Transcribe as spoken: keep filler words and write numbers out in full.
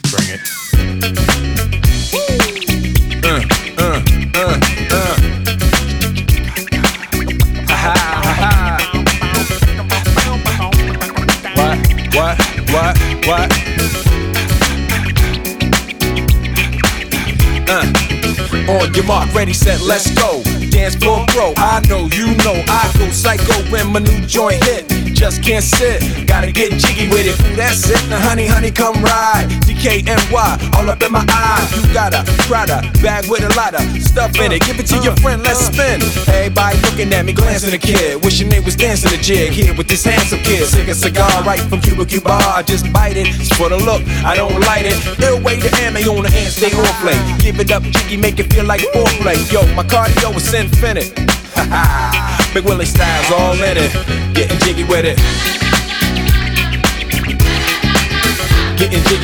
Bring it. Uh, uh, uh, uh. Ha ha ha ha. What? What? What? What? Uh. On your mark, ready, set, let's go. Dance floor pro, I know, you know, I go psycho when my new joint hit. Just can't sit, gotta get jiggy with it. That's it, now honey, honey, come ride. D K N Y, all up in my eye. You got a Prada bag with a lot of stuff in it. Give it to your friend, let's spin. Everybody looking at me, glancing a kid. Wishing they was dancing a jig here with this handsome kid. Sick a cigar right from Cuba Cuba. I just bite it, it's for the look, I don't light it. Ill way to ammo on the hand, stay on play. Give it up, jiggy, make it feel like foreplay. Yo, my cardio is infinite. Ha ha, Big Willie style's all in it. Getting jiggy with it. Getting jiggy.